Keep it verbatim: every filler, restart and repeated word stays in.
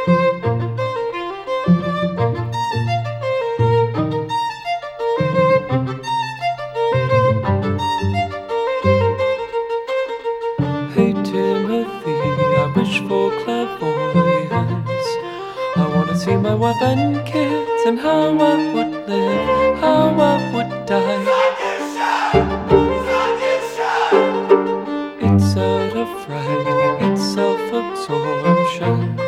Hey Timothy, I wish for clairvoyance. I wanna see my wife and kids, and how I would live, how I would die,